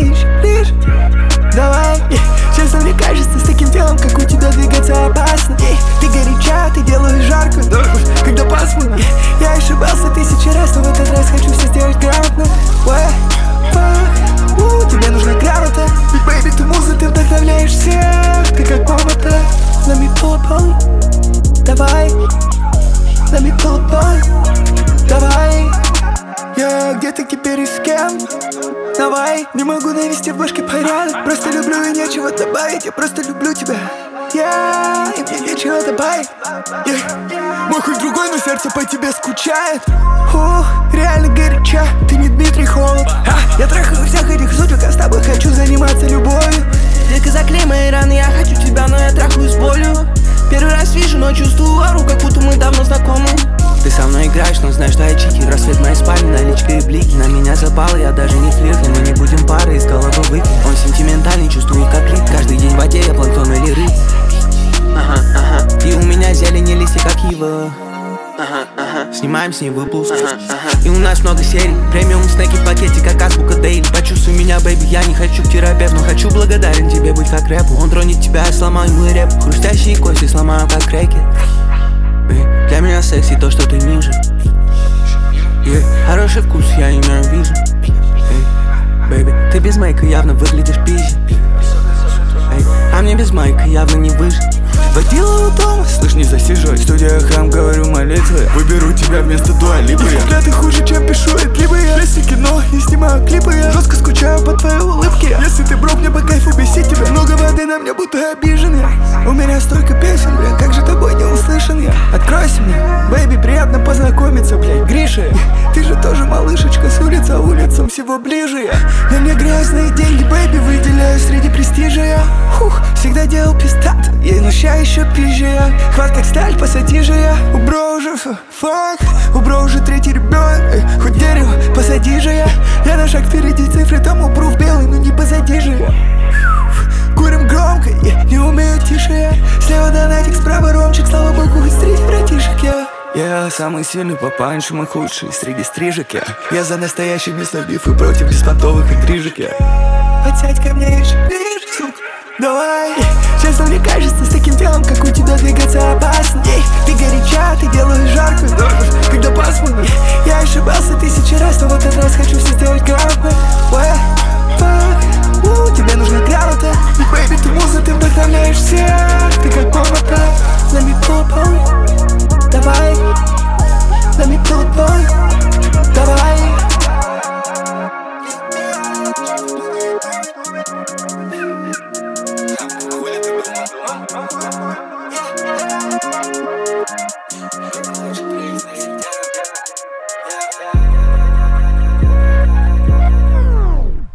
еще ближе. Давай, честно, мне кажется, с таким телом, как у тебя, двигаться опасно. Ты горяча, ты делаешь жарко, когда пасмурно. Я ошибался 1000 раз, но в этот раз хочу все сделать грамотно. Тебе нужна грамота. Ведь, бэйби, ты муза, ты вдохновляешь всех. Ты как помада. Let me pull up on you. Давай. Let me pull up on you. Давай. Я где ты теперь и с кем? Давай. Не могу навести в башке порядок. Просто люблю и нечего добавить. Я просто люблю тебя. И мне нечего добавить. Мой хуй другой, но сердце по тебе скучает. Реально горяча, ты не Дмитрий Холод. Я трахаю всех этих сучек, а с тобой хочу заниматься любовью. Детка, заклей мои раны, я хочу тебя, но я трахаю с болью. Первый раз вижу, но чувствую ауру, как будто мы давно знакомы. Ты со мной играешь, но знаешь, что я чики. Рассвет моей спальни, наличка и блики. На меня запало, я даже не флирт. Мы не будем пары, из головы выкинь. Он сентиментальный, чувствует как лид. Каждый день в воде, я планктон или рыб. И у меня зелень и листья, как ива. Снимаем с ней выпуск. И у нас много серий. Премиум снеки в пакете, как азбука дейли. Почувствуй меня, бэйби, я не хочу к терапевту, но хочу благодарен тебе быть как рэпу. Он тронет тебя, я сломаю мой рэп. Хрустящие кости сломаю, как крекер. Для меня секси то, что ты ниже. Хороший вкус, я имею вижу. Бэйби, ты без мейка явно выглядишь пизже. А мне без майка явно не выжить. Водила у дома, слышь, не засиживай. Студия храм, говорю молитвы. Выберу тебя вместо Дуа Липы. Когда ты хуже, чем пишу я клипы. Если кино, не снимаю клипы. Я жестко скучаю по твоей улыбке. Если ты брок, мне по кайфу бесить тебя. Много воды на мне, будто обижен я. У меня столько песен, бля, как же тобой не услышан я. Откройся мне, бэйби, приятно познакомиться, блядь. Гриша, ты же тоже малышечка с улицы, а улицам всего ближе я. На мне грязные деньги, бэйби, выделяю среди престижа я. Всегда делал пистат, но ща еще пизже я. Хват как сталь, посади же я. У бро уже фак, у бро уже третий ребенок. Хоть дерево, посади же я. Я на шаг впереди цифры, там упру в белый, но не позади же я. Курим громко, не умею тише я. Слева донатик, справа ромчик, слава богу, хоть среди братишек я. Я самый сильный по панчам и худший среди стрижек я за настоящий мясобиф и против беспонтовых интрижек я. Подсядь ко мне еще ближе, сука. Давай, честно, мне кажется, с таким телом, как у тебя, двигаться опасно. Ты горяча, ты делаешь жарко, когда пасмурно. Я ошибался 1000 раз, но в этот раз хочу все сделать грамотно. Тебе нужна грамота. Ведь, бэйби, ты муза, ты вдохновляешь всех. Ты как помада. Let me pull up on you. Давай. Let me pull up on you.